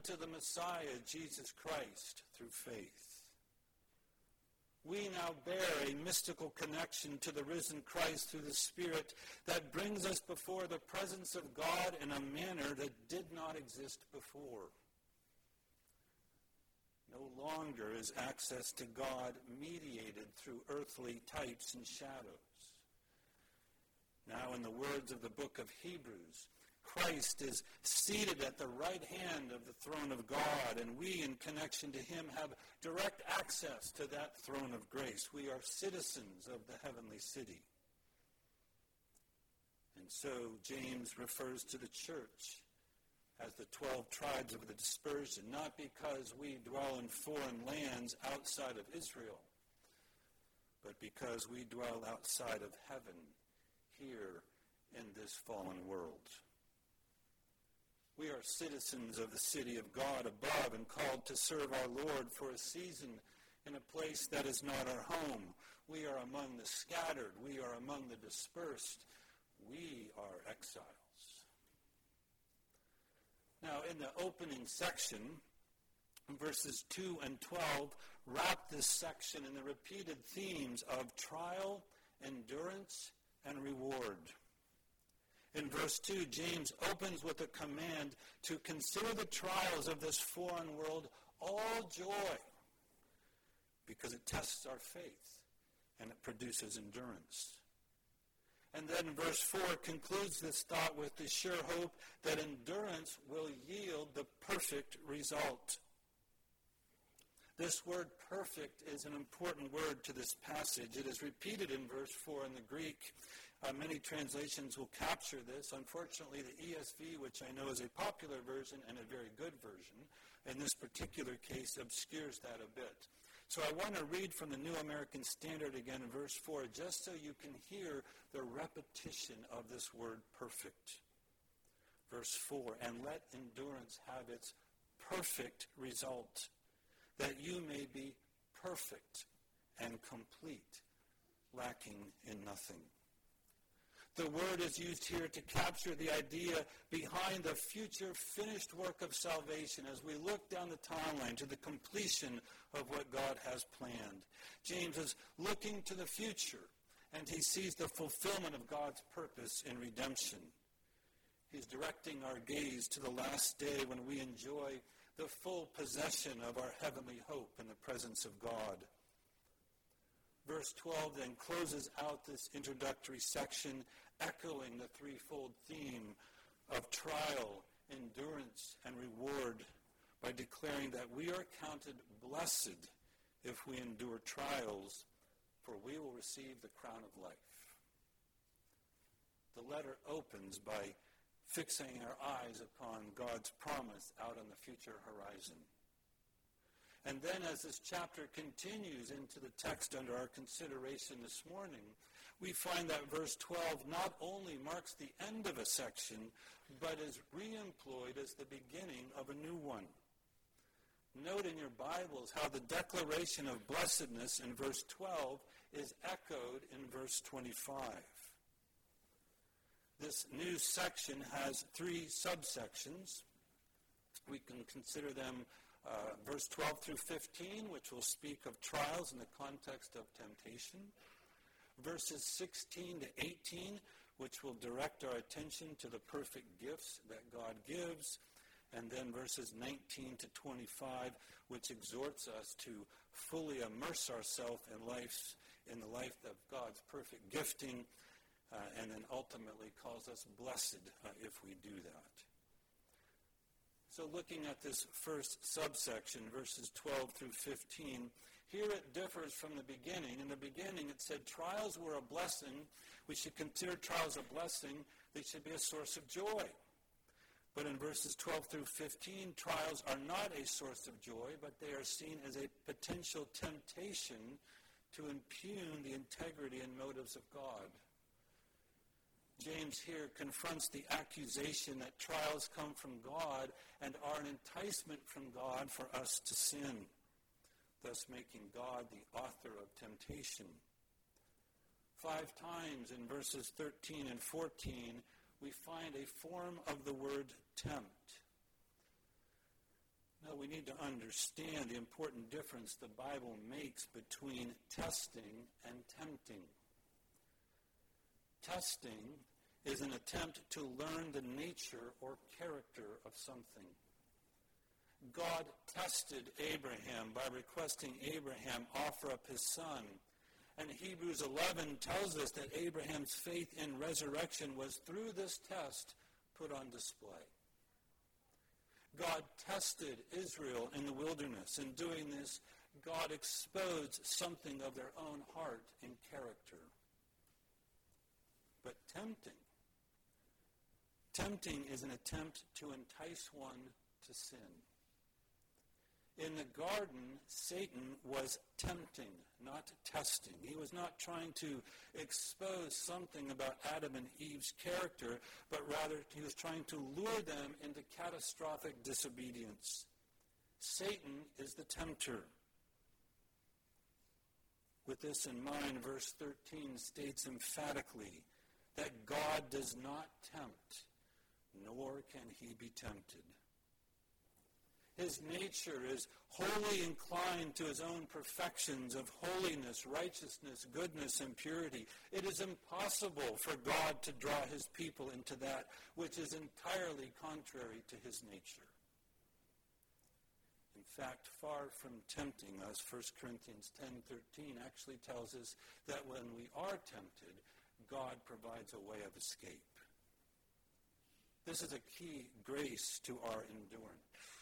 to the Messiah, Jesus Christ, through faith. We now bear a mystical connection to the risen Christ through the Spirit that brings us before the presence of God in a manner that did not exist before. No longer is access to God mediated through earthly types and shadows. Now, in the words of the book of Hebrews, Christ is seated at the right hand of the throne of God, and we, in connection to him, have direct access to that throne of grace. We are citizens of the heavenly city. And so James refers to the church as the 12 tribes of the dispersion, not because we dwell in foreign lands outside of Israel, but because we dwell outside of heaven, here in this fallen world. We are citizens of the city of God above and called to serve our Lord for a season in a place that is not our home. We are among the scattered. We are among the dispersed. We are exiles. Now, in the opening section, verses 2 and 12 wrap this section in the repeated themes of trial, endurance, and reward. In verse 2, James opens with a command to consider the trials of this foreign world all joy, because it tests our faith and it produces endurance. And then verse 4 concludes this thought with the sure hope that endurance will yield the perfect result. This word perfect is an important word to this passage. It is repeated in verse 4 in the Greek. Many translations will capture this. Unfortunately, the ESV, which I know is a popular version and a very good version, in this particular case obscures that a bit. So I want to read from the New American Standard again in verse 4, just so you can hear the repetition of this word perfect. Verse 4, and let endurance have its perfect result, that you may be perfect and complete, lacking in nothing. The word is used here to capture the idea behind the future finished work of salvation as we look down the timeline to the completion of what God has planned. James is looking to the future, and he sees the fulfillment of God's purpose in redemption. He's directing our gaze to the last day when we enjoy the full possession of our heavenly hope in the presence of God. Verse 12 then closes out this introductory section, echoing the threefold theme of trial, endurance, and reward by declaring that we are counted blessed if we endure trials, for we will receive the crown of life. The letter opens by fixing our eyes upon God's promise out on the future horizon. And then as this chapter continues into the text under our consideration this morning, we find that verse 12 not only marks the end of a section, but is re-employed as the beginning of a new one. Note in your Bibles how the declaration of blessedness in verse 12 is echoed in verse 25. This new section has three subsections. We can consider them verse 12 through 15, which will speak of trials in the context of temptation. Verses 16 to 18, which will direct our attention to the perfect gifts that God gives. And then verses 19 to 25, which exhorts us to fully immerse ourselves in the life of God's perfect gifting, and then ultimately calls us blessed if we do that. So looking at this first subsection, verses 12 through 15, here it differs from the beginning. In the beginning it said trials were a blessing. We should consider trials a blessing. They should be a source of joy. But in verses 12 through 15, trials are not a source of joy, but they are seen as a potential temptation to impugn the integrity and motives of God. James here confronts the accusation that trials come from God and are an enticement from God for us to sin, thus making God the author of temptation. 5 times in verses 13 and 14, we find a form of the word tempt. we need to understand the important difference the Bible makes between testing and tempting. Testing is an attempt to learn the nature or character of something. God tested Abraham by requesting Abraham offer up his son. And Hebrews 11 tells us that Abraham's faith in resurrection was through this test put on display. God tested Israel in the wilderness. In doing this, God exposed something of their own heart and character. But tempting is an attempt to entice one to sin. In the garden, Satan was tempting, not testing. He was not trying to expose something about Adam and Eve's character, but rather he was trying to lure them into catastrophic disobedience. Satan is the tempter. With this in mind, verse 13 states emphatically that God does not tempt, nor can he be tempted. His nature is wholly inclined to his own perfections of holiness, righteousness, goodness, and purity. It is impossible for God to draw his people into that which is entirely contrary to his nature. In fact, far from tempting us, 1 Corinthians 10:13 actually tells us that when we are tempted, God provides a way of escape. This is a key grace to our endurance.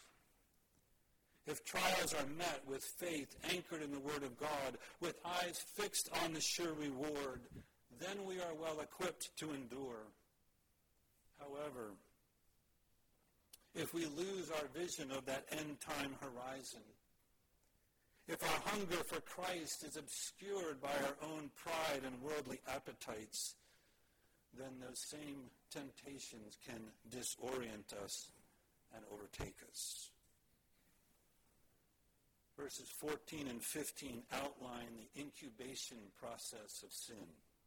If trials are met with faith anchored in the Word of God, with eyes fixed on the sure reward, then we are well equipped to endure. However, if we lose our vision of that end-time horizon, if our hunger for Christ is obscured by our own pride and worldly appetites, then those same temptations can disorient us and overtake us. Verses 14 and 15 outline the incubation process of sin.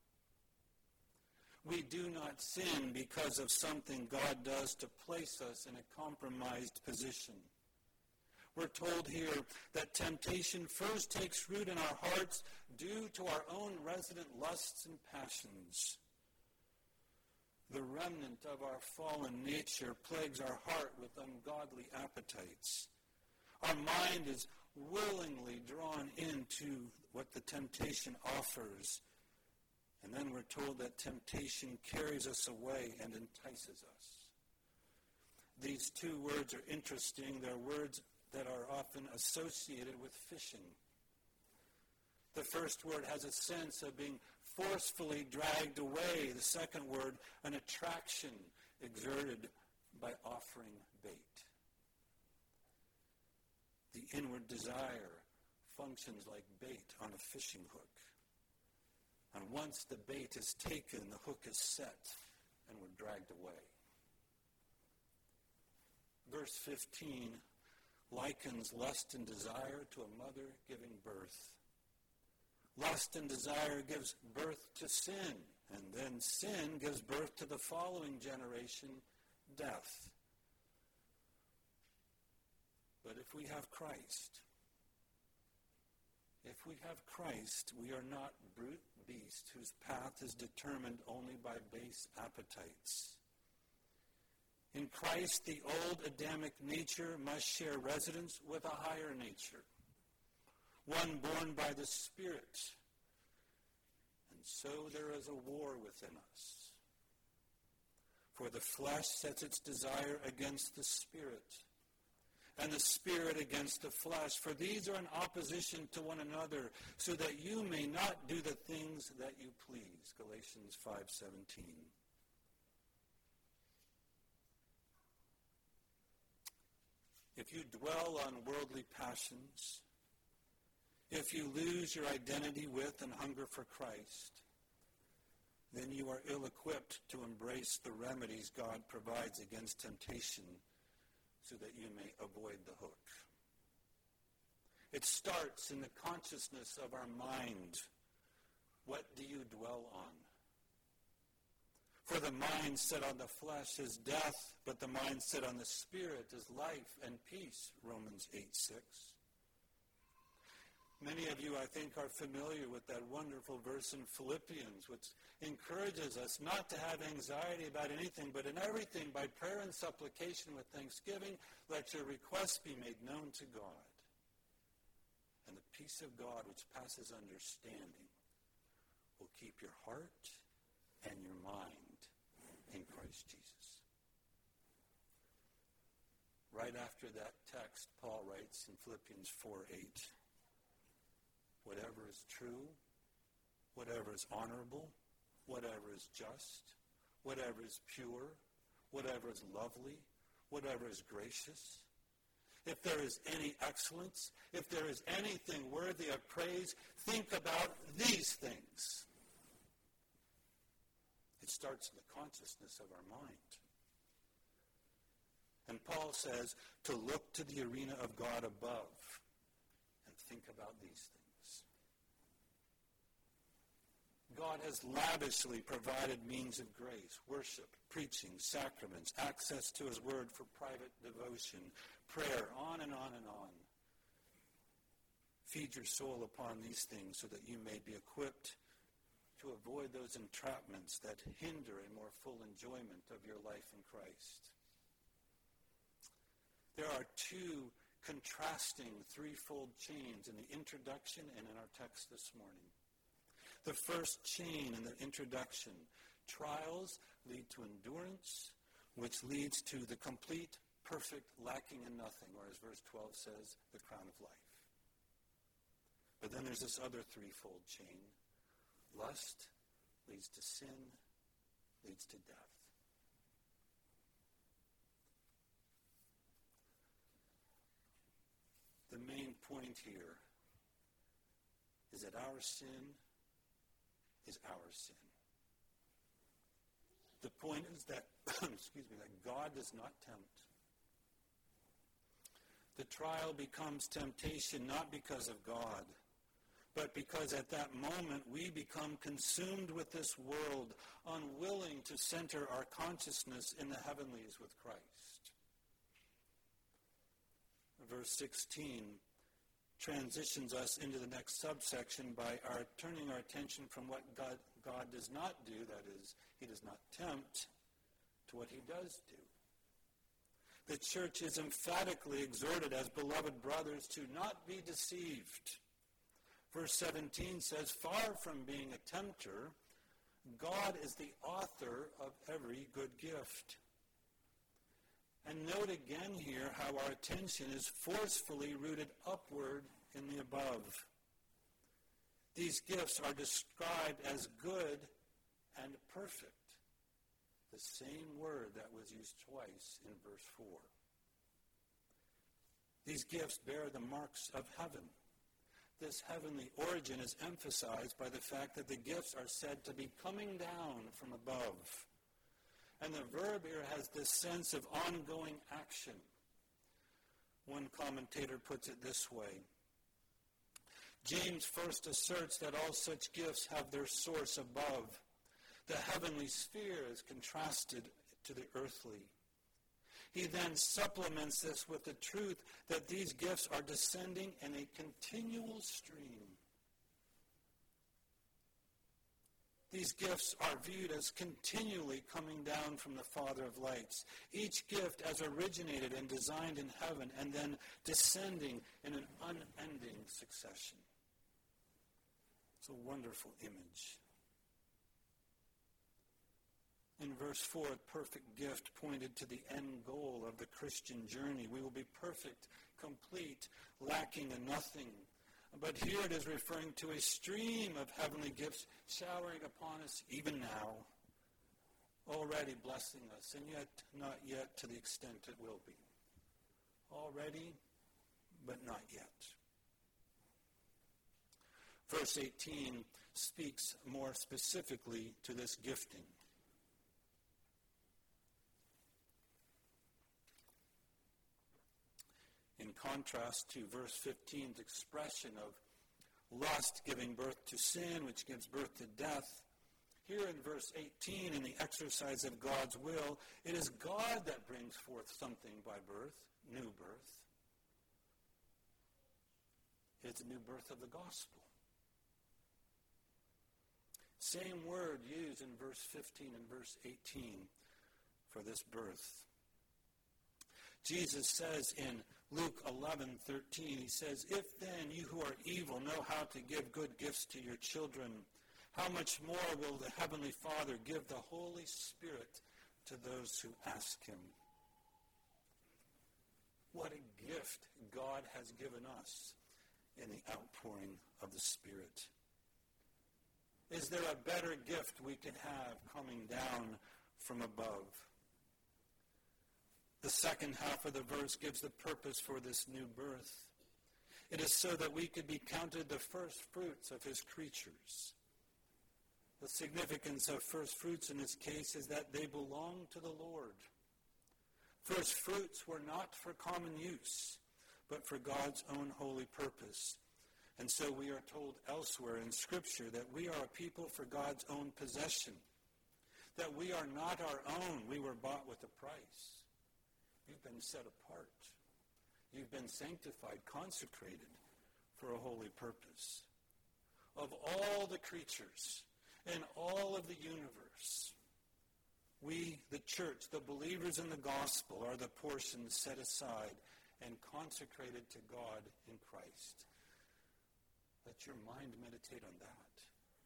We do not sin because of something God does to place us in a compromised position. We're told here that temptation first takes root in our hearts due to our own resident lusts and passions. The remnant of our fallen nature plagues our heart with ungodly appetites. Our mind is willingly drawn into what the temptation offers. And then we're told that temptation carries us away and entices us. These two words are interesting. They're words that are often associated with fishing. The first word has a sense of being forcefully dragged away. The second word, an attraction exerted by offering bait. The inward desire functions like bait on a fishing hook. And once the bait is taken, the hook is set and we're dragged away. Verse 15 likens lust and desire to a mother giving birth. Lust and desire gives birth to sin, and then sin gives birth to the following generation, death. But if we have Christ, we are not brute beasts whose path is determined only by base appetites. In Christ, the old Adamic nature must share residence with a higher nature, one born by the Spirit. And so there is a war within us. For the flesh sets its desire against the Spirit, and the Spirit against the flesh. For these are in opposition to one another, so that you may not do the things that you please. Galatians 5:17. If you dwell on worldly passions, if you lose your identity with and hunger for Christ, then you are ill-equipped to embrace the remedies God provides against temptation so that you may avoid the hook. It starts in the consciousness of our mind. What do you dwell on? For the mind set on the flesh is death, but the mind set on the Spirit is life and peace, Romans 8:6. Many of you, I think, are familiar with that wonderful verse in Philippians, which encourages us not to have anxiety about anything, but in everything, by prayer and supplication with thanksgiving, let your requests be made known to God. And the peace of God, which passes understanding, will keep your heart and your mind in Christ Jesus. Right after that text, Paul writes in Philippians 4:8, whatever is true, whatever is honorable, whatever is just, whatever is pure, whatever is lovely, whatever is gracious, if there is any excellence, if there is anything worthy of praise, think about these things. It starts in the consciousness of our mind. And Paul says to look to the arena of God above and think about these things. God has lavishly provided means of grace, worship, preaching, sacraments, access to his word for private devotion, prayer, on and on and on. Feed your soul upon these things so that you may be equipped to avoid those entrapments that hinder a more full enjoyment of your life in Christ. There are two contrasting threefold chains in the introduction and in our text this morning. The first chain in the introduction, trials lead to endurance, which leads to the complete, perfect, lacking in nothing, or as verse 12 says, the crown of life. But then there's this other threefold chain. Lust leads to sin, leads to death. The main point here is that our sin is our sin. The point is that, that God does not tempt. The trial becomes temptation not because of God, but because at that moment we become consumed with this world, unwilling to center our consciousness in the heavenlies with Christ. Verse 16 transitions us into the next subsection by our turning our attention from what God does not do, that is, he does not tempt, to what he does do. The church is emphatically exhorted as beloved brothers to not be deceived. Verse 17 says, far from being a tempter, God is the author of every good gift. And note again here how our attention is forcefully rooted upward in the above. These gifts are described as good and perfect. The same word that was used twice in verse 4. These gifts bear the marks of heaven. This heavenly origin is emphasized by the fact that the gifts are said to be coming down from above. And the verb here has this sense of ongoing action. One commentator puts it this way. James first asserts that all such gifts have their source above. The heavenly sphere is contrasted to the earthly. He then supplements this with the truth that these gifts are descending in a continual stream. These gifts are viewed as continually coming down from the Father of lights. Each gift as originated and designed in heaven and then descending in an unending succession. It's a wonderful image. In verse 4, a perfect gift pointed to the end goal of the Christian journey. We will be perfect, complete, lacking in nothing. But here it is referring to a stream of heavenly gifts showering upon us even now, already blessing us, and yet not yet to the extent it will be. Already, but not yet. Verse 18 speaks more specifically to this gifting. In contrast to verse 15's expression of lust giving birth to sin, which gives birth to death, Here in verse 18, in the exercise of God's will, it is God that brings forth something by birth, new birth. It's a new birth of the gospel. Same word used in verse 15 and verse 18 for this birth. Jesus says in Luke 11:13, he says, "If then you who are evil know how to give good gifts to your children, how much more will the Heavenly Father give the Holy Spirit to those who ask him?" What a gift God has given us in the outpouring of the Spirit. Is there a better gift we could have coming down from above? The second half of the verse gives the purpose for this new birth. It is so that we could be counted the first fruits of his creatures. The significance of first fruits in this case is that they belong to the Lord. First fruits were not for common use, but for God's own holy purpose. And so we are told elsewhere in Scripture that we are a people for God's own possession, that we are not our own. We were bought with a price. You've been set apart. You've been sanctified, consecrated for a holy purpose. Of all the creatures in all of the universe, we, the church, the believers in the gospel, are the portion set aside and consecrated to God in Christ. Let your mind meditate on that.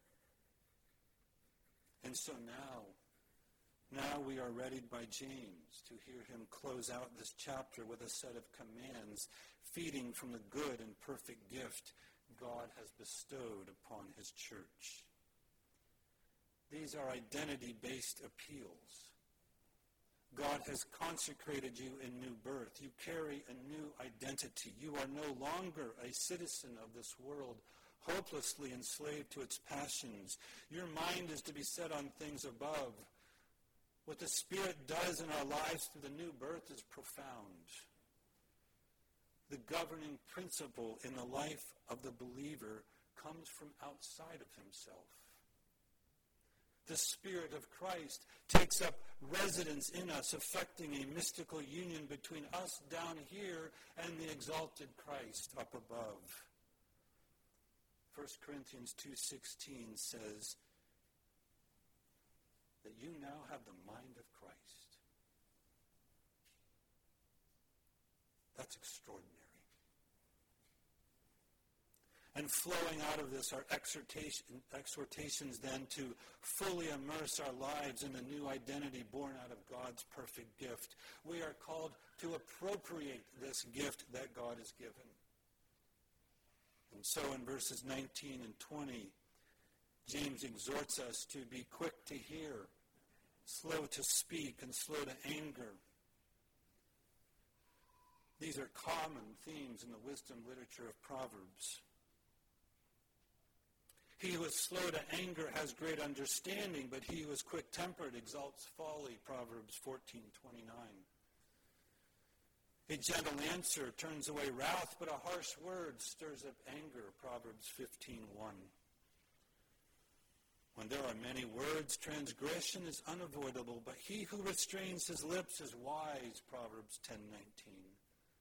And so now we are readied by James to hear him close out this chapter with a set of commands feeding from the good and perfect gift God has bestowed upon his church. These are identity-based appeals. God has consecrated you in new birth. You carry a new identity. You are no longer a citizen of this world, hopelessly enslaved to its passions. Your mind is to be set on things above. What the Spirit does in our lives through the new birth is profound. The governing principle in the life of the believer comes from outside of himself. The Spirit of Christ takes up residence in us, effecting a mystical union between us down here and the exalted Christ up above. 1 Corinthians 2:16 says that you now have the mind of Christ. That's extraordinary. And flowing out of this are exhortations then to fully immerse our lives in the new identity born out of God's perfect gift. We are called to appropriate this gift that God has given. And so in verses 19 and 20, James exhorts us to be quick to hear, slow to speak, and slow to anger. These are common themes in the wisdom literature of Proverbs. He who is slow to anger has great understanding, but he who is quick-tempered exalts folly, Proverbs 14:29. A gentle answer turns away wrath, but a harsh word stirs up anger, Proverbs 15:1. When there are many words, transgression is unavoidable, but he who restrains his lips is wise, Proverbs 10:19.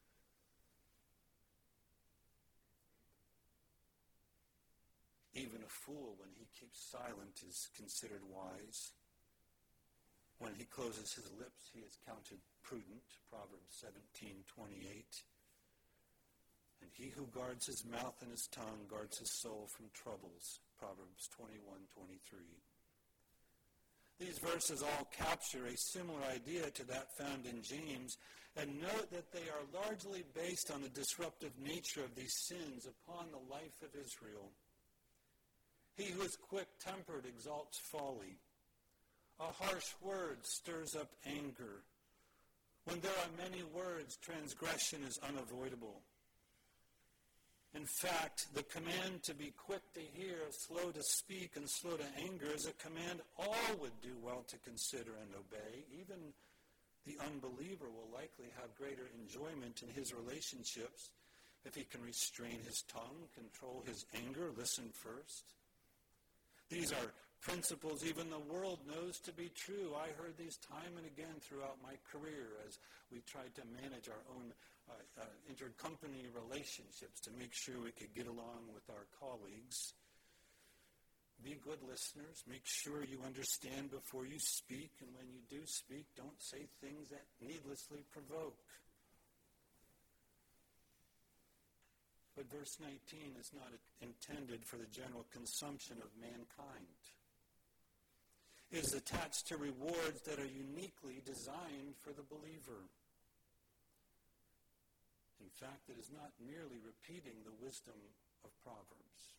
Even a fool, when he keeps silent, is considered wise. When he closes his lips, he is counted prudent, Proverbs 17:28. And he who guards his mouth and his tongue guards his soul from troubles, Proverbs 21:23. These verses all capture a similar idea to that found in James, and note that they are largely based on the disruptive nature of these sins upon the life of Israel. He who is quick-tempered exalts folly. A harsh word stirs up anger. When there are many words, transgression is unavoidable. In fact, the command to be quick to hear, slow to speak, and slow to anger is a command all would do well to consider and obey. Even the unbeliever will likely have greater enjoyment in his relationships if he can restrain his tongue, control his anger, listen first. These are principles even the world knows to be true. I heard these time and again throughout my career as we tried to manage our own intercompany relationships to make sure we could get along with our colleagues. Be good listeners. Make sure you understand before you speak, and when you do speak, don't say things that needlessly provoke. But verse 19 is not intended for the general consumption of mankind. It is attached to rewards that are uniquely designed for the believer. In fact, it is not merely repeating the wisdom of Proverbs.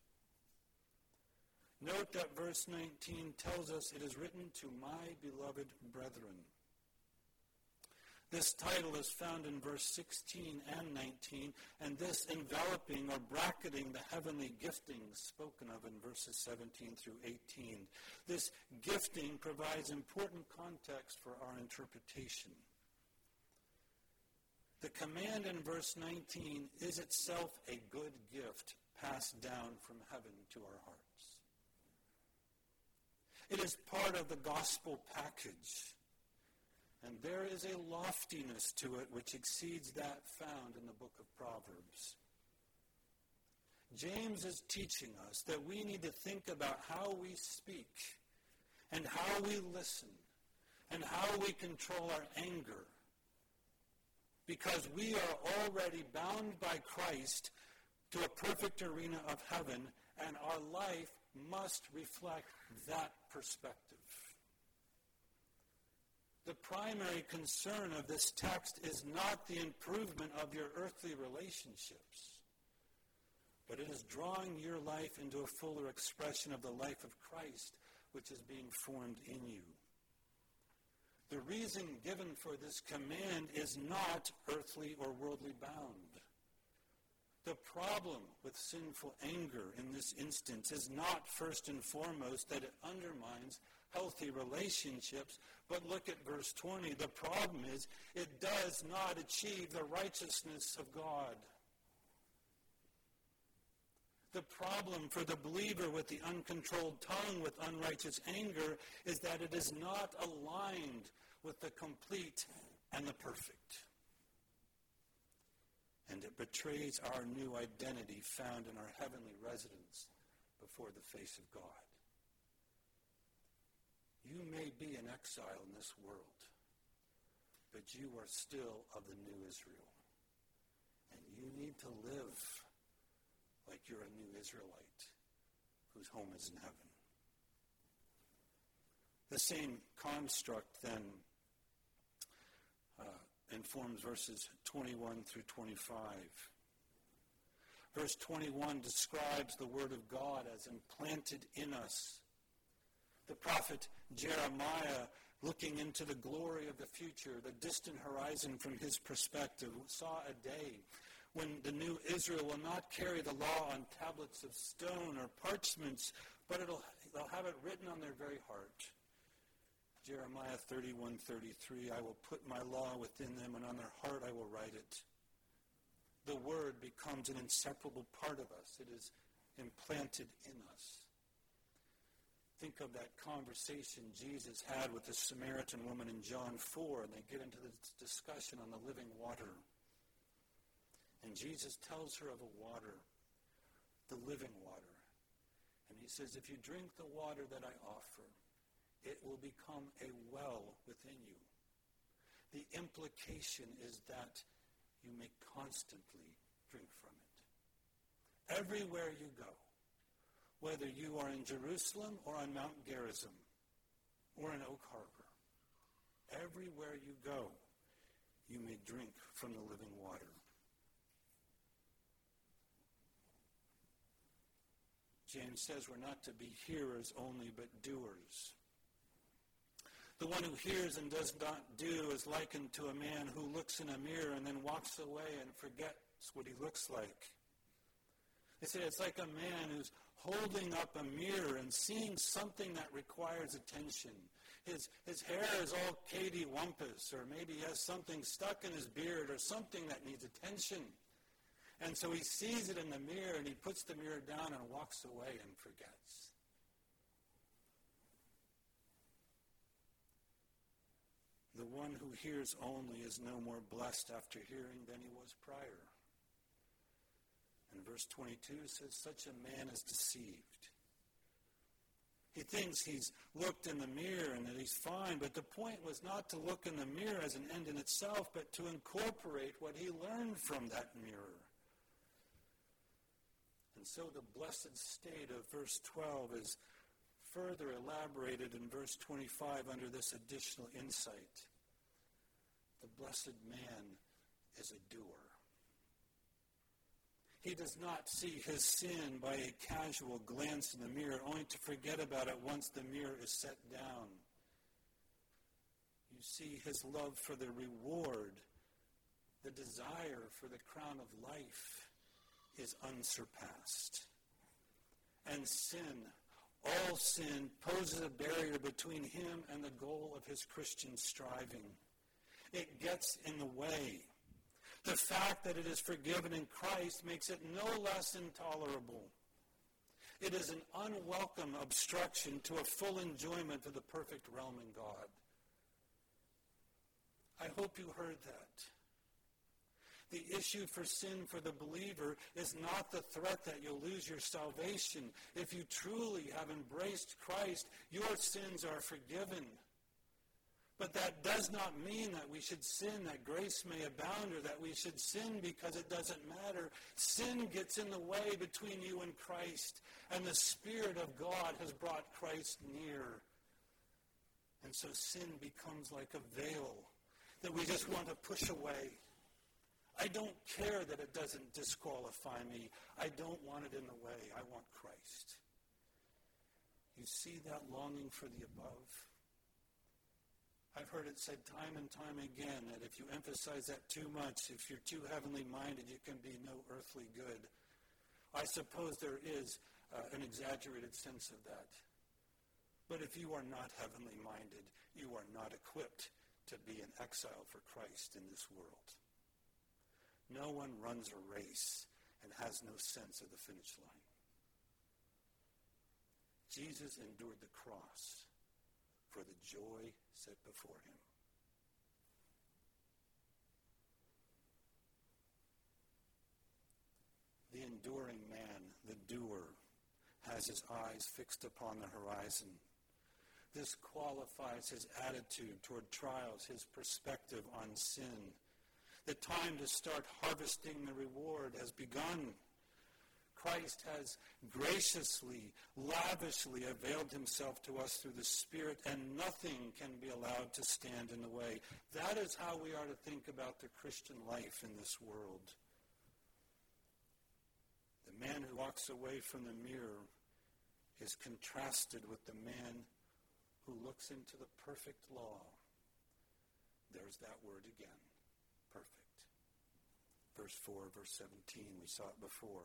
Note that verse 19 tells us it is written to my beloved brethren. This title is found in verse 16 and 19, and this enveloping or bracketing the heavenly giftings spoken of in verses 17 through 18. This gifting provides important context for our interpretation. The command in verse 19 is itself a good gift passed down from heaven to our hearts. It is part of the gospel package. And there is a loftiness to it which exceeds that found in the book of Proverbs. James is teaching us that we need to think about how we speak and how we listen and how we control our anger, because we are already bound by Christ to a perfect arena of heaven, and our life must reflect that perspective. The primary concern of this text is not the improvement of your earthly relationships, but it is drawing your life into a fuller expression of the life of Christ, which is being formed in you. The reason given for this command is not earthly or worldly bound. The problem with sinful anger in this instance is not first and foremost that it undermines healthy relationships, but look at verse 20. The problem is it does not achieve the righteousness of God. The problem for the believer with the uncontrolled tongue, with unrighteous anger, is that it is not aligned with the complete and the perfect. And it betrays our new identity found in our heavenly residence before the face of God. You may be an exile in this world, but you are still of the new Israel. And you need to live like you're a new Israelite whose home is in heaven. The same construct then informs verses 21 through 25. Verse 21 describes the word of God as implanted in us. The prophet Jeremiah, looking into the glory of the future, the distant horizon from his perspective, saw a day when the new Israel will not carry the law on tablets of stone or parchments, but they'll have it written on their very heart. Jeremiah 31:33, I will put my law within them, and on their heart I will write it. The word becomes an inseparable part of us. It is implanted in us. Think of that conversation Jesus had with the Samaritan woman in John 4, and they get into this discussion on the living water. And Jesus tells her of a water, the living water. And he says, if you drink the water that I offer, it will become a well within you. The implication is that you may constantly drink from it. Everywhere you go, whether you are in Jerusalem or on Mount Gerizim or in Oak Harbor, everywhere you go, you may drink from the living water. James says we're not to be hearers only, but doers. The one who hears and does not do is likened to a man who looks in a mirror and then walks away and forgets what he looks like. They say it's like a man who's holding up a mirror and seeing something that requires attention. His hair is all cattywampus, or maybe he has something stuck in his beard or something that needs attention. And so he sees it in the mirror and he puts the mirror down and walks away and forgets. the one who hears only is no more blessed after hearing than he was prior. And verse 22 says, such a man is deceived. He thinks he's looked in the mirror and that he's fine, but the point was not to look in the mirror as an end in itself, but to incorporate what he learned from that mirror. And so the blessed state of verse 12 is further elaborated in verse 25 under this additional insight. The blessed man is a doer. He does not see his sin by a casual glance in the mirror, only to forget about it once the mirror is set down. You see his love for the reward, the desire for the crown of life is unsurpassed. And sin, all sin, poses a barrier between him and the goal of his Christian striving. It gets in the way. The fact that it is forgiven in Christ makes it no less intolerable. It is an unwelcome obstruction to a full enjoyment of the perfect realm in God. I hope you heard that. The issue for sin for the believer is not the threat that you'll lose your salvation. If you truly have embraced Christ, your sins are forgiven. But that does not mean that we should sin that grace may abound, or that we should sin because it doesn't matter. Sin gets in the way between you and Christ, and the Spirit of God has brought Christ near. And so sin becomes like a veil that we just want to push away. I don't care that it doesn't disqualify me. I don't want it in the way. I want Christ. You see that longing for the above? I've heard it said time and time again that if you emphasize that too much, if you're too heavenly minded, you can be no earthly good. I suppose there is an exaggerated sense of that. But if you are not heavenly minded, you are not equipped to be an exile for Christ in this world. No one runs a race and has no sense of the finish line. Jesus endured the cross for the joy set before him. The enduring man, the doer, has his eyes fixed upon the horizon. This qualifies his attitude toward trials, his perspective on sin. The time to start harvesting the reward has begun. Christ has graciously, lavishly availed himself to us through the Spirit, and nothing can be allowed to stand in the way. That is how we are to think about the Christian life in this world. The man who walks away from the mirror is contrasted with the man who looks into the perfect law. There's that word again, perfect. Verse 4, verse 17, we saw it before.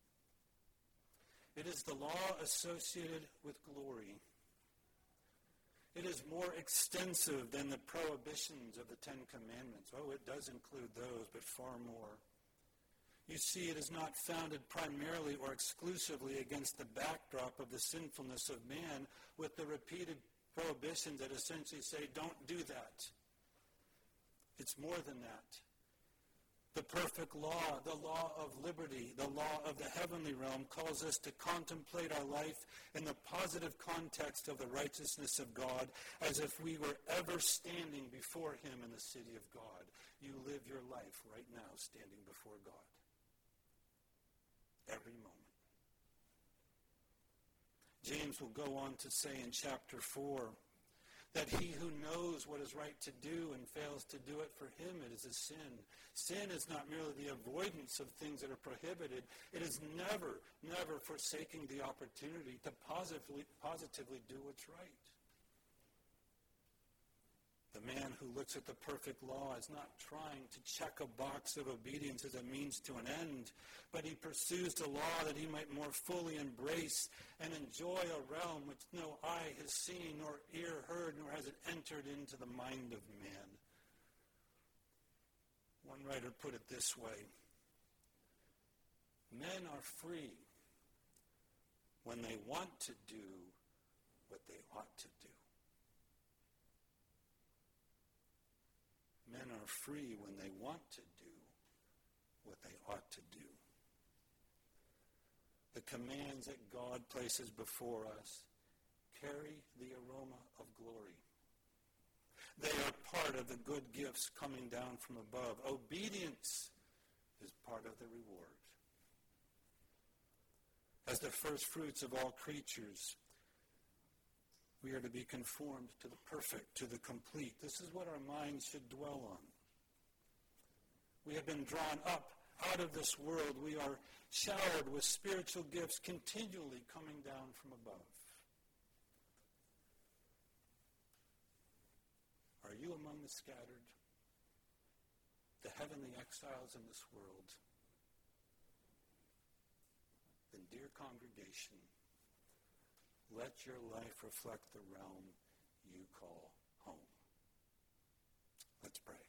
It is the law associated with glory. It is more extensive than the prohibitions of the Ten Commandments. Oh, it does include those, but far more. You see, it is not founded primarily or exclusively against the backdrop of the sinfulness of man, with the repeated prohibitions that essentially say, don't do that. It's more than that. The perfect law, the law of liberty, the law of the heavenly realm calls us to contemplate our life in the positive context of the righteousness of God, as if we were ever standing before him in the city of God. You live your life right now standing before God. Every moment. James will go on to say in chapter 4, that he who knows what is right to do and fails to do it, for him it is a sin. Sin is not merely the avoidance of things that are prohibited. It is never, never forsaking the opportunity to positively do what's right. The man who looks at the perfect law is not trying to check a box of obedience as a means to an end, but he pursues the law that he might more fully embrace and enjoy a realm which no eye has seen, nor ear heard, nor has it entered into the mind of man. One writer put it this way: men are free when they want to do what they ought to do. Men are free when they want to do what they ought to do. The commands that God places before us carry the aroma of glory. They are part of the good gifts coming down from above. Obedience is part of the reward. As the first fruits of all creatures, we are to be conformed to the perfect, to the complete. This is what our minds should dwell on. We have been drawn up out of this world. We are showered with spiritual gifts continually coming down from above. Are you among the scattered, the heavenly exiles in this world? Then, dear congregation, let your life reflect the realm you call home. Let's pray.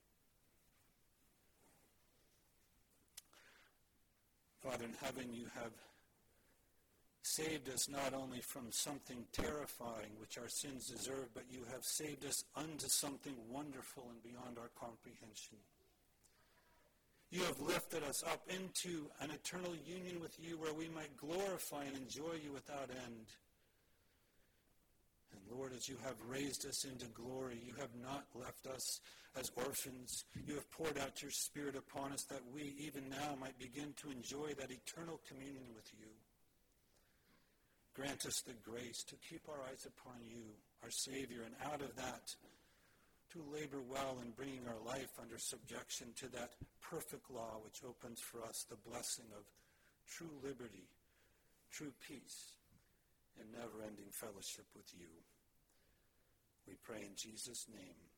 Father in heaven, you have saved us not only from something terrifying which our sins deserve, but you have saved us unto something wonderful and beyond our comprehension. You have lifted us up into an eternal union with you where we might glorify and enjoy you without end. And Lord, as you have raised us into glory, you have not left us as orphans. You have poured out your Spirit upon us that we even now might begin to enjoy that eternal communion with you. Grant us the grace to keep our eyes upon you, our Savior, and out of that to labor well in bringing our life under subjection to that perfect law which opens for us the blessing of true liberty, true peace, and never-ending fellowship with you. We pray in Jesus' name.